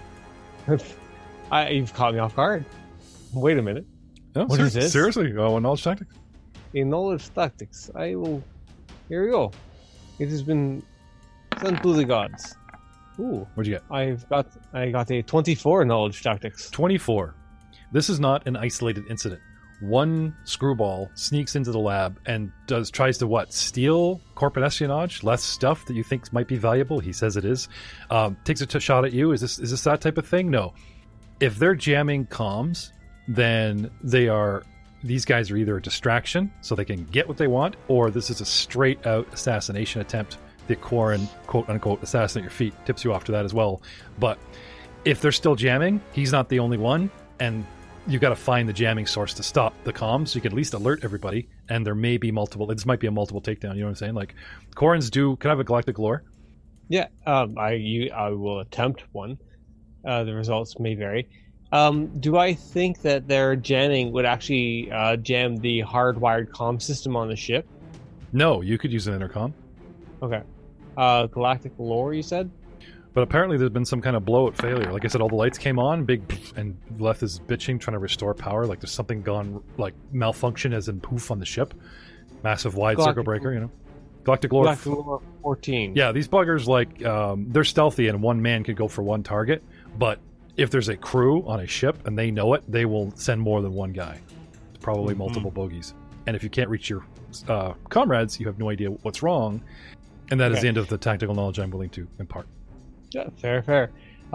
You've caught me off guard. Wait a minute. No, what is this? Seriously? Oh, knowledge tactics? In knowledge tactics, I will. Here we go. It has been sent to the gods. Ooh. What'd you get? I got a 24 knowledge tactics. 24. This is not an isolated incident. One screwball sneaks into the lab and tries to steal corporate espionage, less stuff that you think might be valuable. He says it is. Takes a shot at you. Is this that type of thing? No. If they're jamming comms, then these guys are either a distraction so they can get what they want, or this is a straight out assassination attempt. The Quarren, quote unquote, assassinate your feet, tips you off to that as well. But if they're still jamming, he's not the only one, and you've got to find the jamming source to stop the comms, so you can at least alert everybody, and there may be multiple. This might be a multiple takedown, you know what I'm saying? Like, Quarrens can I have a galactic lore? Yeah, I will attempt one. The results may vary. Do I think that their jamming would actually jam the hardwired comm system on the ship? No, you could use an intercom. Okay. Galactic lore, you said? But apparently there's been some kind of blowout failure. Like I said, all the lights came on, and Leth is bitching, trying to restore power. Like there's something gone, like malfunction as in poof on the ship. Massive wide circle breaker, you know. Galactic lore 14. Yeah, these buggers, like, they're stealthy and one man could go for one target. But if there's a crew on a ship and they know it, they will send more than one guy. It's probably multiple bogeys. And if you can't reach your comrades, you have no idea what's wrong. And that is the end of the tactical knowledge I'm willing to impart. Yeah, fair.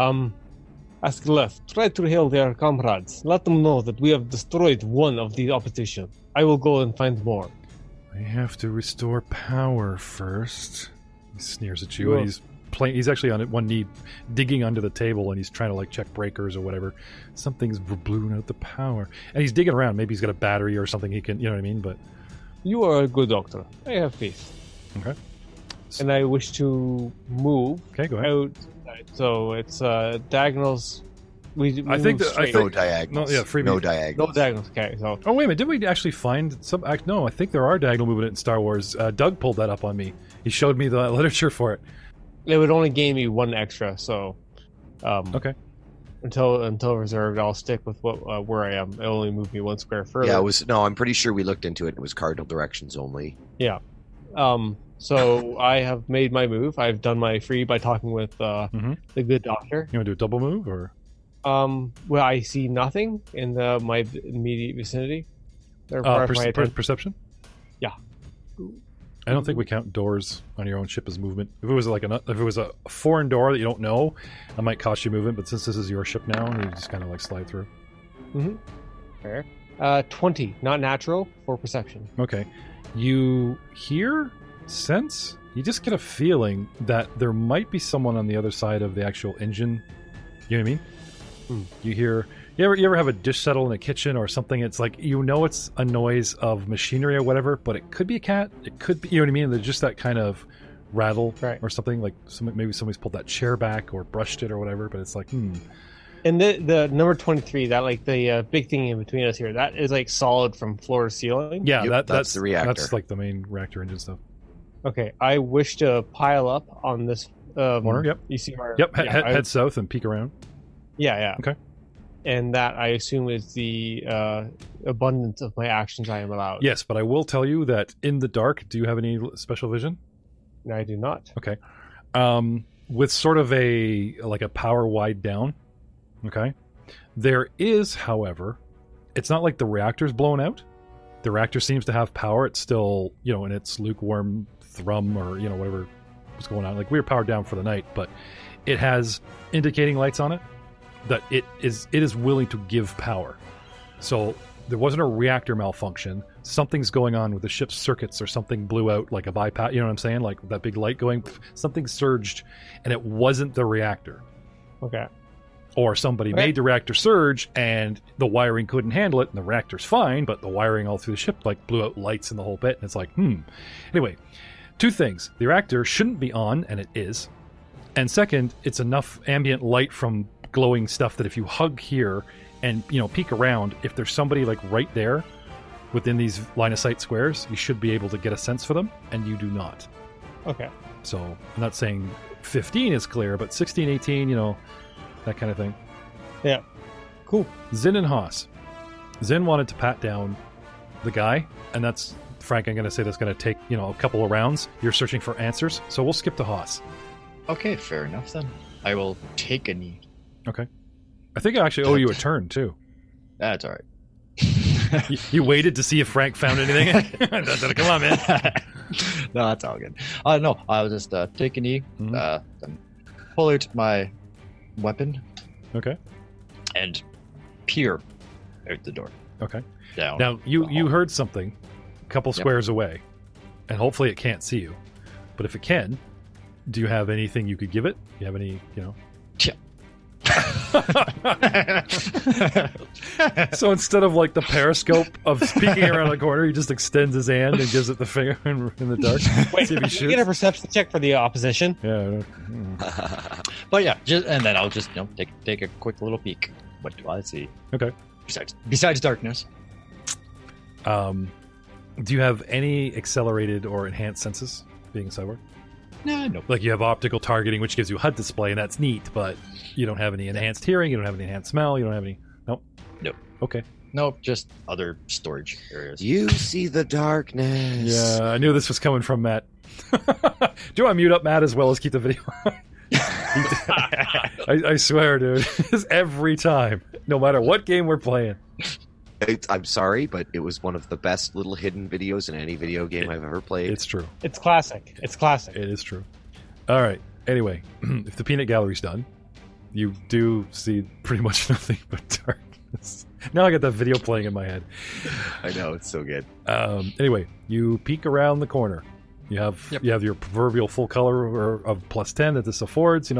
Ask Leth, try to hail their comrades. Let them know that we have destroyed one of the opposition. I will go and find more. I have to restore power first. He sneers at you, and he's actually on one knee, digging under the table, and he's trying to, like, check breakers or whatever. Something's blown out the power. And he's digging around. Maybe he's got a battery or something he can, you know what I mean? But you are a good doctor. I have faith. Okay. And I wish to move go ahead. Outside. So it's diagonals. No diagonals. No diagonals. Okay. So. Oh wait a minute! Did we actually find some? No, I think there are diagonal movement in Star Wars. Doug pulled that up on me. He showed me the literature for it. It would only gain me one extra. So. Okay. Until reserved, I'll stick with where I am. It only moved me one square further. Yeah, I'm pretty sure we looked into it. It was cardinal directions only. Yeah. So I have made my move. I've done my free by talking with the good doctor. You want to do a double move or? Well, I see nothing in my immediate vicinity. Perception? Yeah. I don't think we count doors on your own ship as movement. If it was a foreign door that you don't know, that might cost you movement. But since this is your ship now, you just kind of like slide through. Mm-hmm. Fair. 20, not natural, for perception. Okay. You sense, you just get a feeling that there might be someone on the other side of the actual engine. You know what I mean? You hear... You ever have a dish settle in a kitchen or something? It's like, it's a noise of machinery or whatever, but it could be a cat. It could be, you know what I mean? There's just that kind of rattle or something. Like maybe somebody's pulled that chair back or brushed it or whatever, but it's like, And the number 23, that like the big thing in between us here, that is like solid from floor to ceiling? Yeah, that's the reactor. That's like the main reactor engine stuff. Okay, I wish to pile up on this corner. Yep. You see where? Yep. Head south and peek around. Yeah. Okay. And that, I assume, is the abundance of my actions I am allowed. Yes, but I will tell you that in the dark, do you have any special vision? No, I do not. Okay. With sort of a power wide down. Okay. There is, however, it's not like the reactor's blown out. The reactor seems to have power. It's still, in its lukewarm thrum or, whatever was going on. Like, we were powered down for the night, but it has indicating lights on it that it is willing to give power. So there wasn't a reactor malfunction. Something's going on with the ship's circuits, or something blew out, like a bypass. You know what I'm saying? Like that big light going, something surged, and it wasn't the reactor. Okay. Or somebody made the reactor surge, and the wiring couldn't handle it, and the reactor's fine, but the wiring all through the ship like blew out lights in the whole bit, and it's like, Anyway, two things. The reactor shouldn't be on, and it is. And second, it's enough ambient light from glowing stuff that if you hug here and peek around, if there's somebody like right there within these line of sight squares, you should be able to get a sense for them, and you do not. Okay. So I'm not saying 15 is clear, but 16, 18, that kind of thing. Yeah. Cool. Zin and Haas. Zin wanted to pat down the guy, and that's, Frank, I'm going to say that's going to take a couple of rounds. You're searching for answers, so we'll skip to Haas. Okay, fair enough then. I will take a knee. Okay. I think I actually owe you a turn, too. That's all right. You waited to see if Frank found anything? Come on, man. No, that's all good. No, I'll just take a knee, then pull out my weapon. Okay. And peer out the door. Okay. Down. Now, you heard something a couple squares away, and hopefully it can't see you. But if it can, do you have anything you could give it? Do you have any, Yeah. So instead of like the periscope of peeking around the corner, he just extends his hand and gives it the finger in the dark. Wait, see if he can you get a perception check for the opposition? Yeah. But yeah, and then I'll just take a quick little peek. What do I see? Okay. Besides darkness. Do you have any accelerated or enhanced senses being a cyborg? No. Like you have optical targeting, which gives you HUD display, and that's neat, but you don't have any enhanced hearing, you don't have any enhanced smell, you don't have any... Nope. Okay. Nope, just other storage areas. You see the darkness. Yeah, I knew this was coming from Matt. Do I mute up Matt as well as keep the video on? I swear, dude. This every time. No matter what game we're playing. I'm sorry, but it was one of the best little hidden videos in any video game I've ever played. It's true. It's classic. It is true. All right. Anyway, if the peanut gallery's done, you do see pretty much nothing but darkness. Now I got that video playing in my head. I know, it's so good. Anyway, you peek around the corner. You have your proverbial full color of +10 that this affords.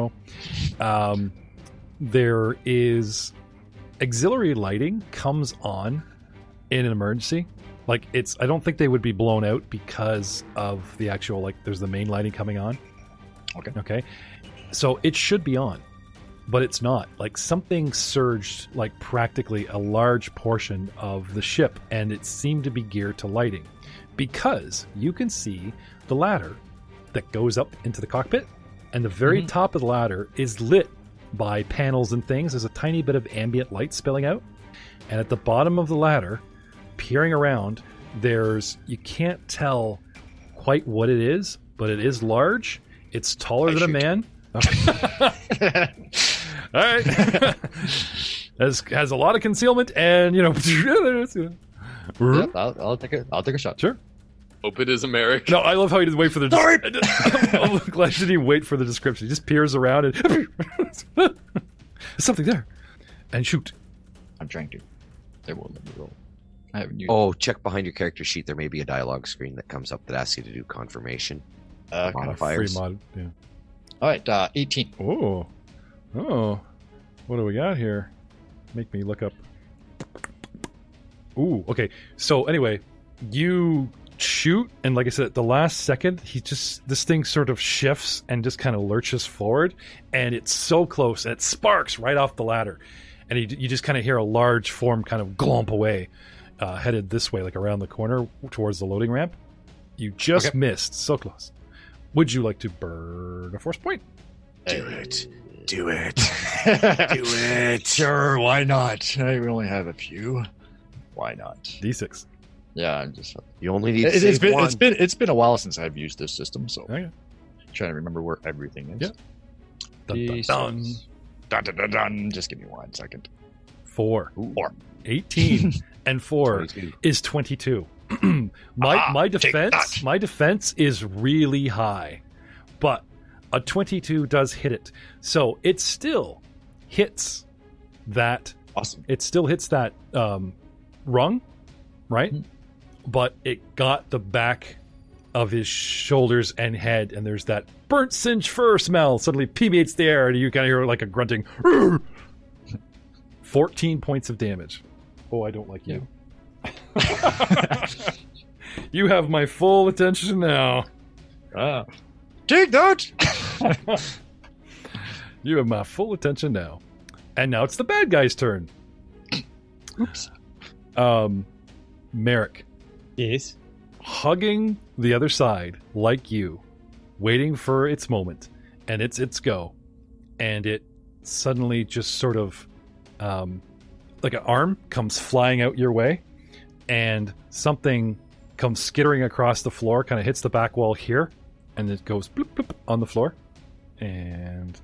There is auxiliary lighting comes on in an emergency. Like I don't think they would be blown out because of the actual there's the main lighting coming on. Okay. So it should be on, but it's not. Like something surged practically a large portion of the ship, and it seemed to be geared to lighting because you can see the ladder that goes up into the cockpit, and the very top of the ladder is lit by panels and things. There's a tiny bit of ambient light spilling out, and at the bottom of the ladder, peering around, you can't tell quite what it is, but it is large. It's taller than a man. Okay. All right. has a lot of concealment, and I'll take a shot. Sure. Hope it isn't Merrick. No, I love how he didn't wait for the description. I'm glad he didn't even wait for the description. He just peers around and there's something there. And shoot. I'm trying to. They won't let me roll. I haven't used Oh, check behind your character sheet. There may be a dialogue screen that comes up that asks you to do confirmation. Modifiers. Free mod, yeah. All right, 18. Oh. What do we got here? Make me look up. Ooh, okay. So anyway, you shoot, and like I said, at the last second, this thing sort of shifts and just kind of lurches forward, and it's so close, and it sparks right off the ladder, and you just kind of hear a large form kind of glomp away, headed this way, like around the corner towards the loading ramp. You just missed, so close. Would you like to burn a force point? Do it. Do it. Sure, why not? I only have a few. Why not? D6. Yeah, I'm just. You only need to save one. It's been a while since I've used this system, so Okay. trying to remember where everything is. Yeah. Dun, dun, Dun, dun, dun, dun. Just give me 1 second. 4. Ooh. 18 and 4 22. is 22. my defense is really high, but a 22 does hit it, so it still hits that. Awesome. It still hits that rung, right? But it got the back of his shoulders and head, and there's that burnt singed fur smell suddenly permeates the air, and you kind of hear like a grunting. 14 points of damage. Oh, I don't like you. You have my full attention now. Take that! You have my full attention now. And now it's the bad guy's turn. Oops. Merrick. Yes. Hugging the other side like you, waiting for its moment, and it's go. And it suddenly just sort of like an arm comes flying out your way, and something comes skittering across the floor, kind of hits the back wall here, and it goes bloop, bloop, on the floor. And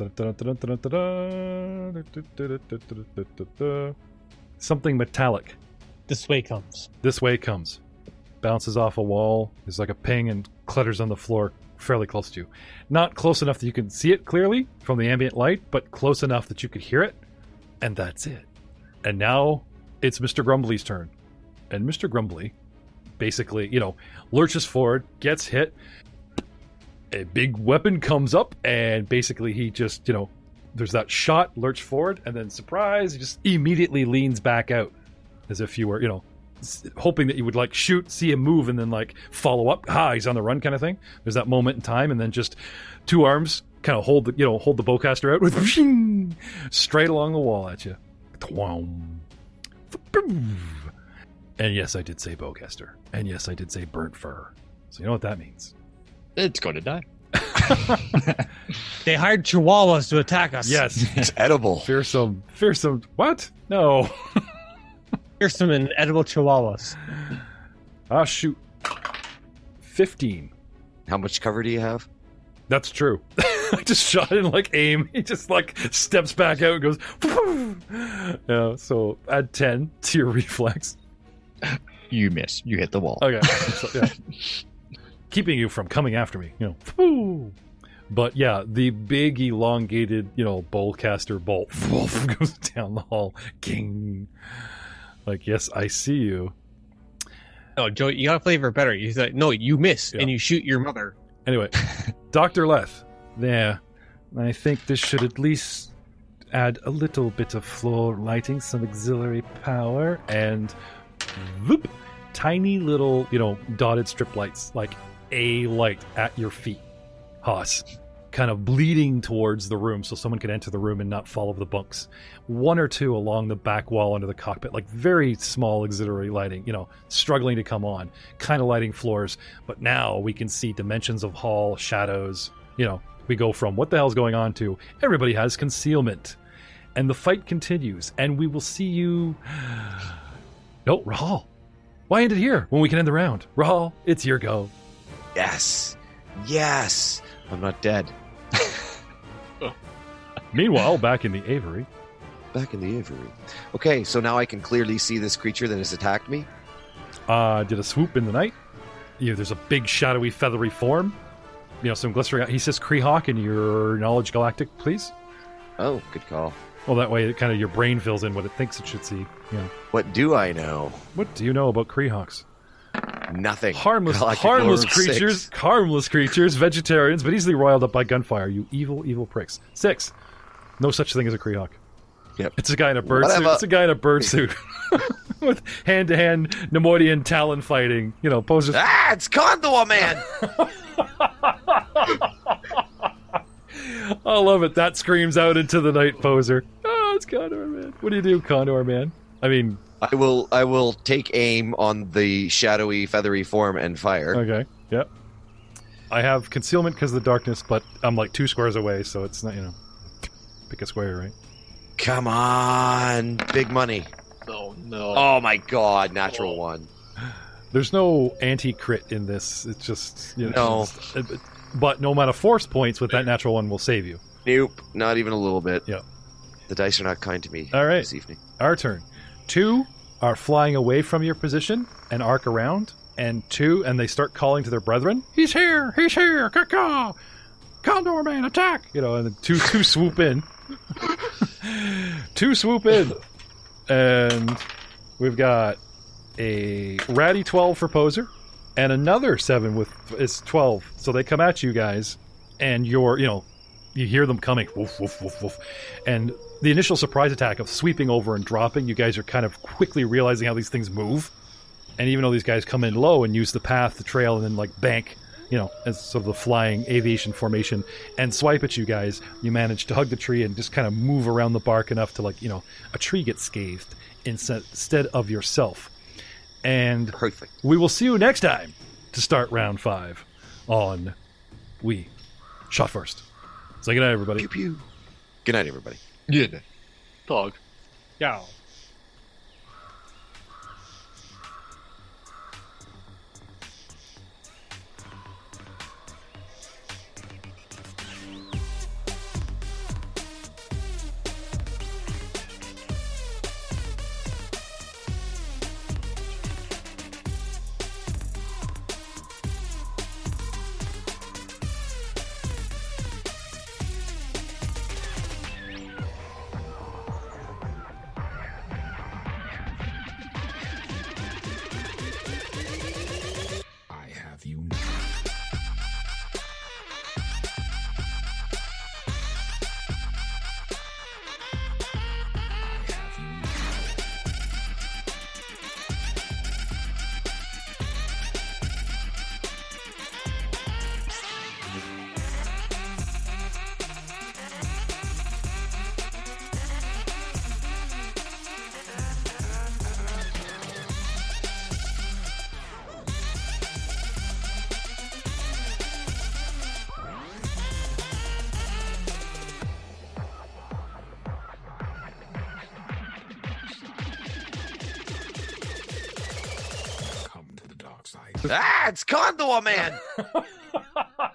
something metallic This way comes. bounces off a wall. There's like a ping and clutters on the floor fairly close to you. Not close enough that you can see it clearly from the ambient light, but close enough that you could hear it. And that's it. And now it's Mr. Grumbly's turn. And Mr. Grumbly basically, lurches forward, gets hit. A big weapon comes up, and basically he just, there's that shot, lurch forward, and then surprise, he just immediately leans back out as if you were, hoping that you would like shoot, see him move, and then like follow up. He's on the run kind of thing. There's that moment in time, and then just two arms kind of hold the bowcaster out with straight along the wall at you. And yes, I did say bowcaster, and yes, I did say burnt fur. So you know what that means. It's going to die. They hired chihuahuas to attack us. Yes. It's edible. Fearsome. What? No. Fearsome and edible chihuahuas. Shoot. 15. How much cover do you have? That's true. I just shot in like aim. He just like steps back out and goes. Yeah, so add 10 to your reflex. You miss. You hit the wall. Okay. So, yeah. Keeping you from coming after me, But yeah, the big elongated, bowcaster bolt goes down the hall. King. Like, yes, I see you. No, Joe, you gotta flavor better. You said, no, you miss, and you shoot your mother. Anyway, Dr. Leth. Yeah, I think this should at least add a little bit of floor lighting, some auxiliary power, and whoop, tiny little, dotted strip lights, like a light at your feet, Haas, kind of bleeding towards the room so someone could enter the room and not fall over the bunks. One or two along the back wall under the cockpit, like very small auxiliary lighting, struggling to come on, kind of lighting floors. But now we can see dimensions of hall, shadows. We go from what the hell's going on to everybody has concealment. And the fight continues, and we will see you... No, Rahal. Why end it here when we can end the round? Rahal, it's your go. Yes. I'm not dead. Meanwhile, back in the Aviary. Okay, so now I can clearly see this creature that has attacked me. Did a swoop in the night. There's a big, shadowy, feathery form. Some glistering. He says Kreehawk in your knowledge galactic, please. Oh, good call. Well, that way, kind of your brain fills in what it thinks it should see. What do I know? What do you know about Kreehawks? Nothing. Harmless creatures, vegetarians, but easily riled up by gunfire. You evil, evil pricks. 6. No such thing as a Kreehawk. Yep. It's a guy in a bird suit. It's a guy in a bird suit with hand-to-hand Nemoidian talon fighting. Poses. It's Condor Man. I love it. That screams out into the night, poser. Oh, it's Condor Man. What do you do, Condor Man? I mean, I will take aim on the shadowy, feathery form and fire. Okay. Yep. I have concealment because of the darkness, but I'm like 2 squares away, so it's not. Pick a square, right? Come on, big money. Oh no! Oh my God, natural 1. There's no anti-crit in this. It's just no. But no amount of force points with that natural 1 will save you. Nope, not even a little bit. Yep. The dice are not kind to me. All right, this evening. Our turn. 2 are flying away from your position and arc around, and they start calling to their brethren. He's here! He's here! Caw-caw! Condor Man, attack! And then 2 swoop in. 2 swoop in. And we've got a ratty 12 for poser, and another 7 is 12. So they come at you guys, and you hear them coming. Woof, woof, woof, woof. And the initial surprise attack of sweeping over and dropping, you guys are kind of quickly realizing how these things move. And even though these guys come in low and use the path, the trail, and then bank, as sort of the flying aviation formation, and swipe at you guys, you manage to hug the tree and just kind of move around the bark enough to a tree gets scathed instead of yourself. And perfect. We will see you next time to start round 5 on We Shot First. Say good night, everybody. Pew pew. Good night, everybody. Good. Dog. Yeah. It's Condor Man.